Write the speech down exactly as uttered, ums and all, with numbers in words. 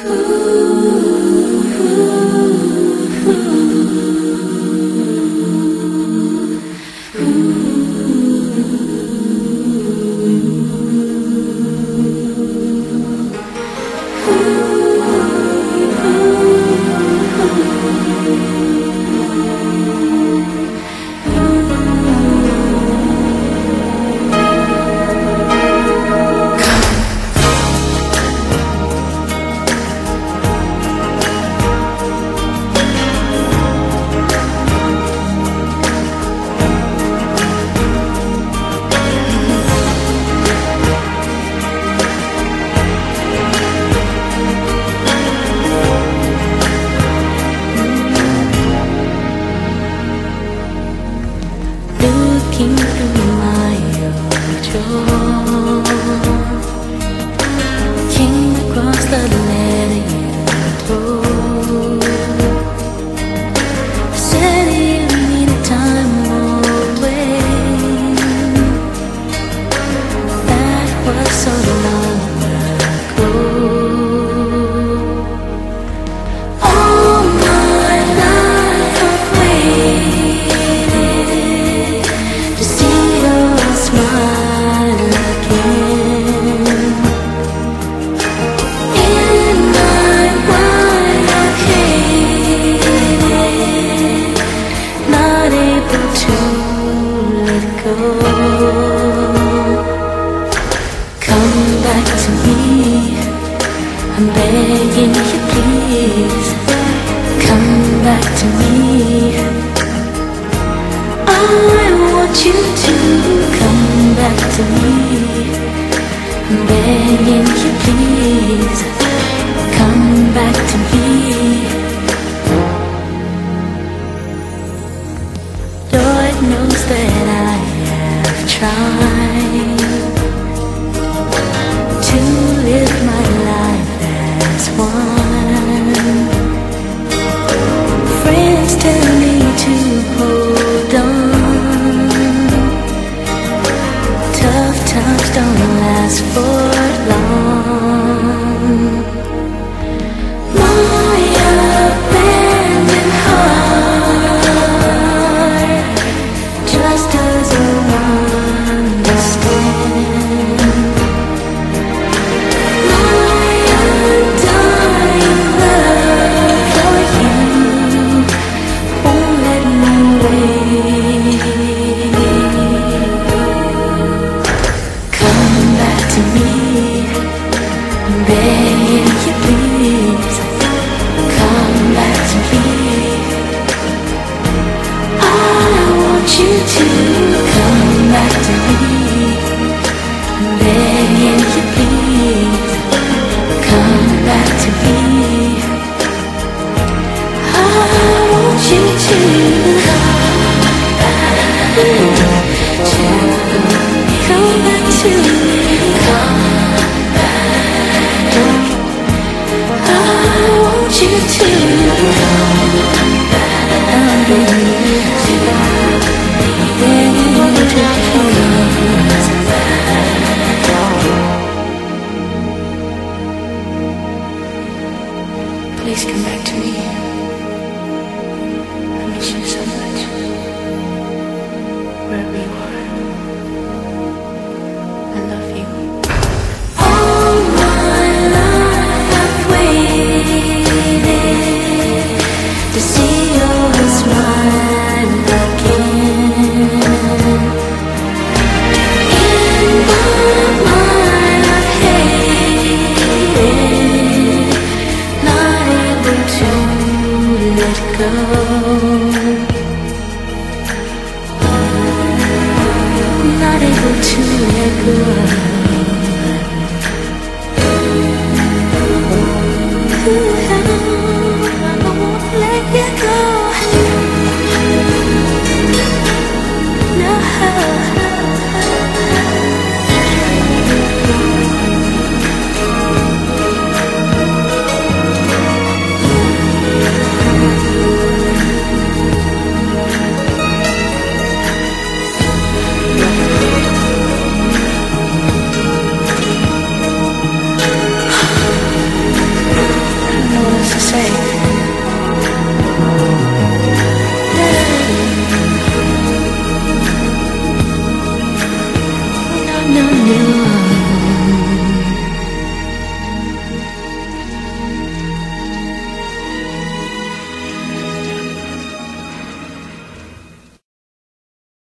Looking through my old drawer, came across the letter you wrote. Said you needed time away. That was so long ago. All my life I've waited to see your smile again. In my mind I've hated, not able to let go. Come back to me, I'm begging you please. Come back to me, I want you to come back to me. I'm begging you please. Come back to me. Lord knows that I have tried to live my life as one. Friends tell me to hold on. Tough times don't last for long. My abandoned heart just doesn't understand. My undying love for you won't let me wait. Come back to me, I'm begging you please. Come back to me, I want you to come back to me. I'm begging you please. Come back to me, I want you to come back to me. Come back to me. Come back. I want you to come back. I'm begging you to, begging you to come back. Please come back to me. I miss you so much. Wherever you are, I love you. All my life I've waited to see your smile again. In my mind I've hated, not able to you.